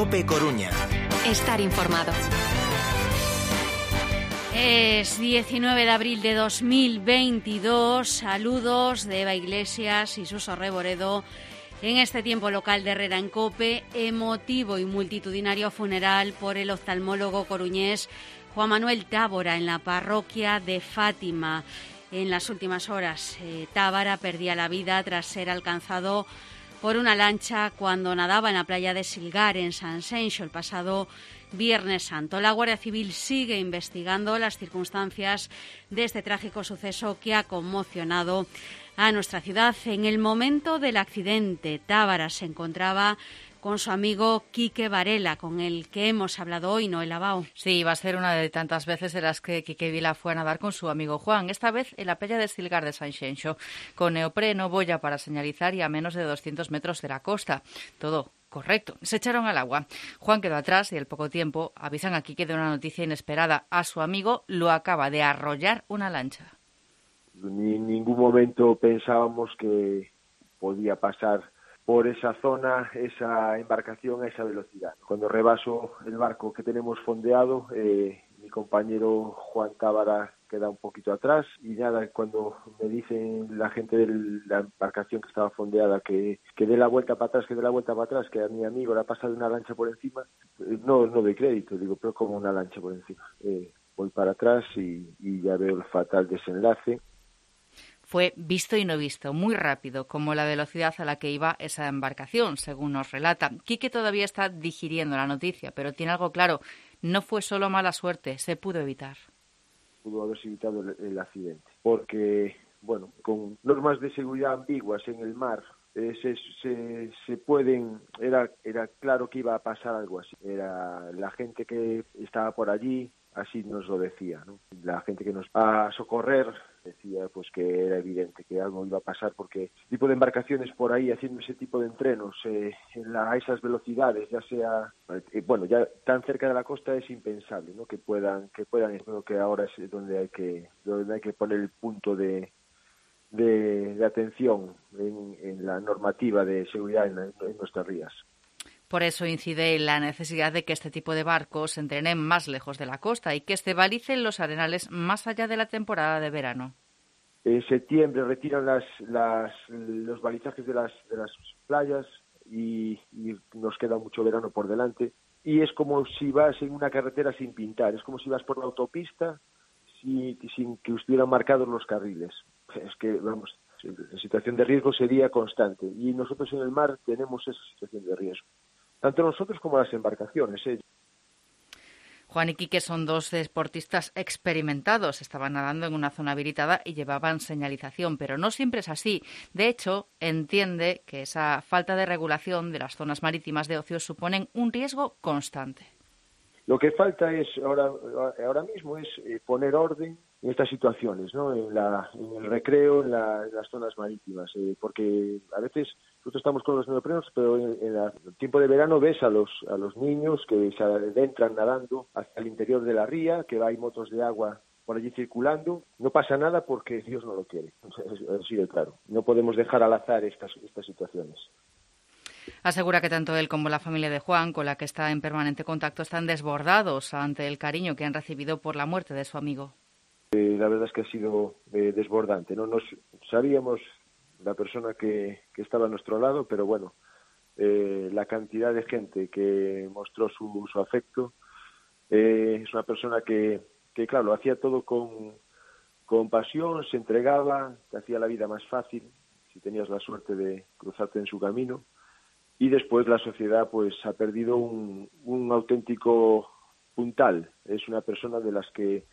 COPE Coruña. Estar informado. Es 19 de abril de 2022. Saludos de Eva Iglesias y Suso Reboredo. En este tiempo local de Herrera en COPE, emotivo y multitudinario funeral por el oftalmólogo coruñés Juan Manuel Tábora en la parroquia de Fátima. En las últimas horas, Tábara perdía la vida tras ser alcanzado por una lancha cuando nadaba en la playa de Silgar, en Sanxenxo, el pasado Viernes Santo. La Guardia Civil sigue investigando las circunstancias de este trágico suceso que ha conmocionado a nuestra ciudad. En el momento del accidente, Tábara se encontraba con su amigo Quique Varela, con el que hemos hablado hoy, Noel Abao. Sí, va a ser una de tantas veces en las que Quique Vila fue a nadar con su amigo Juan, esta vez en la playa de Silgar de Sanxenxo, con neopreno, boya para señalizar y a menos de 200 metros de la costa. Todo correcto. Se echaron al agua. Juan quedó atrás y al poco tiempo avisan a Quique de una noticia inesperada. A su amigo lo acaba de arrollar una lancha. En ningún momento pensábamos que podía pasar por esa zona, esa embarcación a esa velocidad. Cuando rebaso el barco que tenemos fondeado, mi compañero Juan Tábara queda un poquito atrás y nada, cuando me dicen la gente de la embarcación que estaba fondeada que dé la vuelta para atrás, que a mi amigo le ha pasado una lancha por encima, no doy crédito, digo, pero como una lancha por encima. Voy para atrás y ya veo el fatal desenlace. Fue visto y no visto, muy rápido, como la velocidad a la que iba esa embarcación, según nos relata. Quique todavía está digiriendo la noticia, pero tiene algo claro, no fue solo mala suerte, se pudo evitar. Pudo haberse evitado el accidente, porque, bueno, con normas de seguridad ambiguas en el mar, se pueden, era claro que iba a pasar algo así. Era la gente que estaba por allí, así nos lo decía, ¿no? La gente que nos va a socorrer decía pues que era evidente que algo iba a pasar porque ese tipo de embarcaciones por ahí haciendo ese tipo de entrenos a esas velocidades, ya sea ya tan cerca de la costa es impensable, ¿no? que puedan creo que ahora es donde hay que poner el punto de atención en la normativa de seguridad en nuestras rías. Por eso incide en la necesidad de que este tipo de barcos entrenen más lejos de la costa y que se balicen los arenales más allá de la temporada de verano. En septiembre retiran los balizajes de las playas y nos queda mucho verano por delante. Y es como si vas en una carretera sin pintar, es como si vas por la autopista sin que estuvieran marcados los carriles. Es que, vamos, la situación de riesgo sería constante y nosotros en el mar tenemos esa situación de riesgo. Tanto nosotros como las embarcaciones. Juan y Quique son dos deportistas experimentados. Estaban nadando en una zona habilitada y llevaban señalización, pero no siempre es así. De hecho, entiende que esa falta de regulación de las zonas marítimas de ocio suponen un riesgo constante. Lo que falta es ahora mismo es poner orden en estas situaciones, ¿no? En el recreo, en las zonas marítimas, porque a veces nosotros estamos con los neoprenos, pero en el tiempo de verano ves a los niños que se adentran nadando hacia el interior de la ría, que hay motos de agua por allí circulando. No pasa nada porque Dios no lo quiere, así de claro. No podemos dejar al azar estas situaciones. Asegura que tanto él como la familia de Juan, con la que está en permanente contacto, están desbordados ante el cariño que han recibido por la muerte de su amigo. La verdad es que ha sido desbordante, ¿no? Nos sabíamos la persona que estaba a nuestro lado, pero bueno, la cantidad de gente que mostró su afecto, es una persona que claro, lo hacía todo con pasión, se entregaba, te hacía la vida más fácil, si tenías la suerte de cruzarte en su camino. Y después la sociedad pues ha perdido un auténtico puntal. Es una persona de las que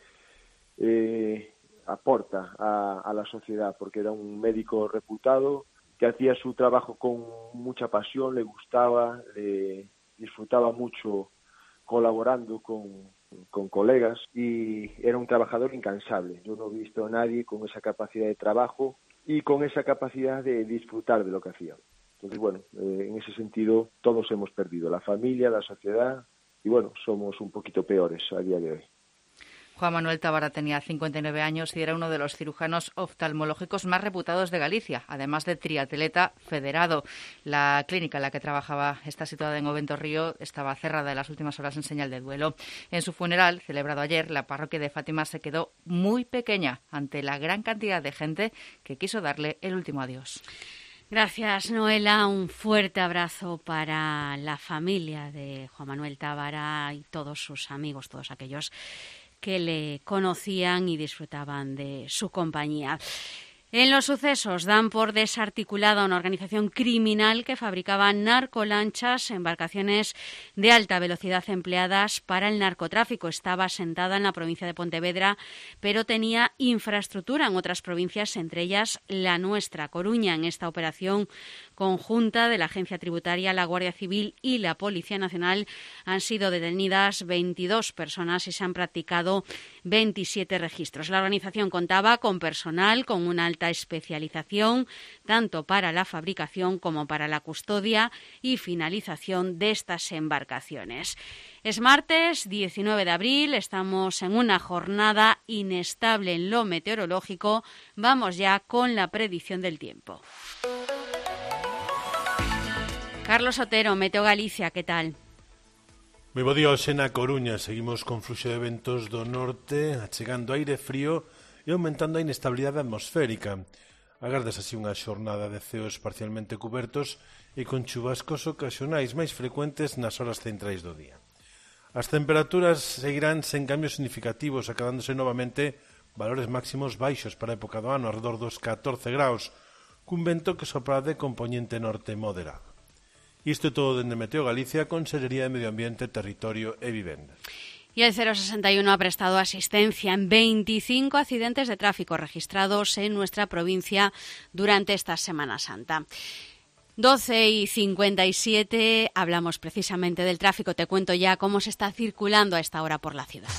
aporta a la sociedad, porque era un médico reputado, que hacía su trabajo con mucha pasión, le gustaba, disfrutaba mucho colaborando con colegas y era un trabajador incansable. Yo no he visto a nadie con esa capacidad de trabajo y con esa capacidad de disfrutar de lo que hacía. Entonces, bueno, en ese sentido todos hemos perdido, la familia, la sociedad, y bueno, somos un poquito peores a día de hoy. Juan Manuel Tábara tenía 59 años y era uno de los cirujanos oftalmológicos más reputados de Galicia, además de triatleta federado. La clínica en la que trabajaba está situada en Ovento Río, estaba cerrada en las últimas horas en señal de duelo. En su funeral, celebrado ayer, la parroquia de Fátima se quedó muy pequeña ante la gran cantidad de gente que quiso darle el último adiós. Gracias, Noela. Un fuerte abrazo para la familia de Juan Manuel Tábara y todos sus amigos, todos aquellos que le conocían y disfrutaban de su compañía. En los sucesos dan por desarticulada una organización criminal que fabricaba narcolanchas, embarcaciones de alta velocidad empleadas para el narcotráfico. Estaba asentada en la provincia de Pontevedra, pero tenía infraestructura en otras provincias, entre ellas la nuestra, Coruña. En esta operación conjunta de la Agencia Tributaria, la Guardia Civil y la Policía Nacional han sido detenidas 22 personas y se han practicado 27 registros. La organización contaba con personal con una alta especialización tanto para la fabricación como para la custodia y finalización de estas embarcaciones. Es martes 19 de abril, estamos en una jornada inestable en lo meteorológico. Vamos ya con la predicción del tiempo. Carlos Otero, Meteo Galicia, ¿qué tal? Moi bo día, hoxe na Coruña. Seguimos con fluxo de ventos do norte, achegando aire frío e aumentando a inestabilidade atmosférica. Agardas así unha xornada de ceos parcialmente cubertos e con chubascos ocasionais máis frecuentes nas horas centrais do día. As temperaturas seguirán sen cambios significativos, acabándose novamente valores máximos baixos para a época do ano, alrededor dos 14 graus, cun vento que sopra de compoñente norte moderado. Isto é todo dende Meteo Galicia, Consellería de Medio Ambiente, Territorio e Vivendas. Y el 061 ha prestado asistencia en 25 accidentes de tráfico registrados en nuestra provincia durante esta Semana Santa. 12:57, hablamos precisamente del tráfico. Te cuento ya cómo se está circulando a esta hora por la ciudad.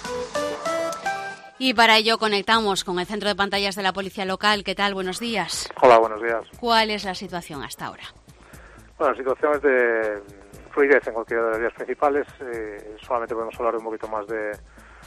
Y para ello conectamos con el centro de pantallas de la Policía Local. ¿Qué tal? Buenos días. Hola, buenos días. ¿Cuál es la situación hasta ahora? Bueno, la situación es de fluidez en cualquiera de las vías principales. Solamente podemos hablar un poquito más de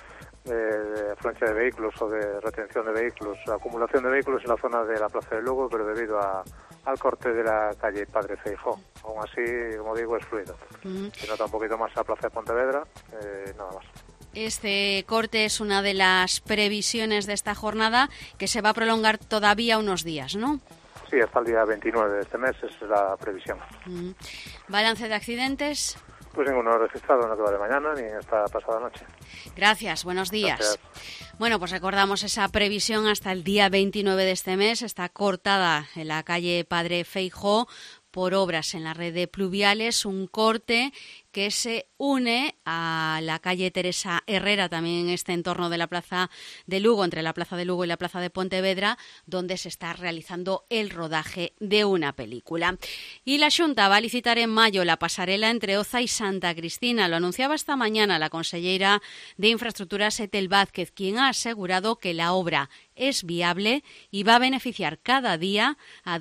afluencia de vehículos o de retención de vehículos, acumulación de vehículos en la zona de la Plaza de Lugo, pero debido al corte de la calle Padre Feijó. Aún así, como digo, es fluido. Se nota un poquito más la Plaza de Pontevedra, nada más. Este corte es una de las previsiones de esta jornada que se va a prolongar todavía unos días, ¿no? Sí, hasta el día 29 de este mes es la previsión. ¿Balance de accidentes? Pues ninguno registrado en lo que va de mañana ni en esta pasada noche. Gracias, buenos días. Gracias. Bueno, pues recordamos esa previsión hasta el día 29 de este mes. Está cortada en la calle Padre Feijó por obras en la red de pluviales, un corte que se une a la calle Teresa Herrera, también en este entorno de la Plaza de Lugo, entre la Plaza de Lugo y la Plaza de Pontevedra, donde se está realizando el rodaje de una película. Y la Xunta va a licitar en mayo la pasarela entre Oza y Santa Cristina. Lo anunciaba esta mañana la consellera de Infraestructuras, Etel Vázquez, quien ha asegurado que la obra es viable y va a beneficiar cada día a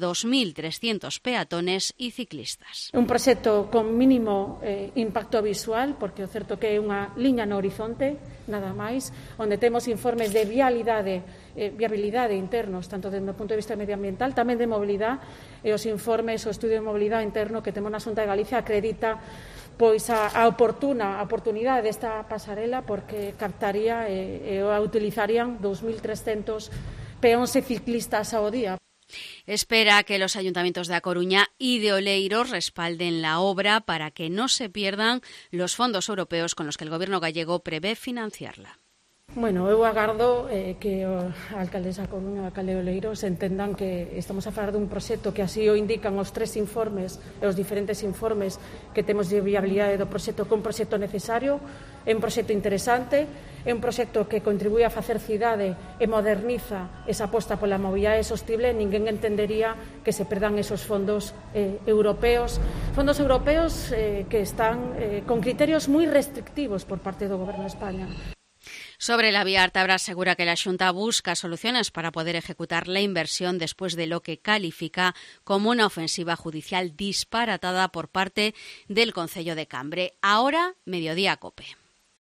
2.300 peatones y ciclistas. Un proxecto con mínimo impacto visual, porque o certo que é unha liña no horizonte, nada máis, onde temos informes de viabilidade internos, tanto desde o punto de vista medioambiental, tamén de mobilidade, e os informes, o estudio de mobilidade interno que temos na Xunta de Galicia acredita pois a oportunidade desta pasarela, porque captaría e a utilizarían 2.300 peóns e ciclistas ao día. Espera que los ayuntamientos de A Coruña y de Oleiros respalden la obra para que no se pierdan los fondos europeos con los que el Gobierno gallego prevé financiarla. Bueno, eu agardo que a alcaldesa Coruña e o alcalde de Oleiros entendan que estamos a falar dun proxecto que así o indican os tres informes e os diferentes informes que temos de viabilidade do proxecto, que é un proxecto necesario, é un proxecto interesante, é un proxecto que contribúe a facer cidade e moderniza esa aposta pola mobilidade sostible. Ninguén entendería que se perdan esos fondos europeos que están con criterios moi restrictivos por parte do Goberno de España. Sobre la vía Artabra asegura que la Xunta busca soluciones para poder ejecutar la inversión después de lo que califica como una ofensiva judicial disparatada por parte del Concello de Cambre. Ahora, Mediodía Cope.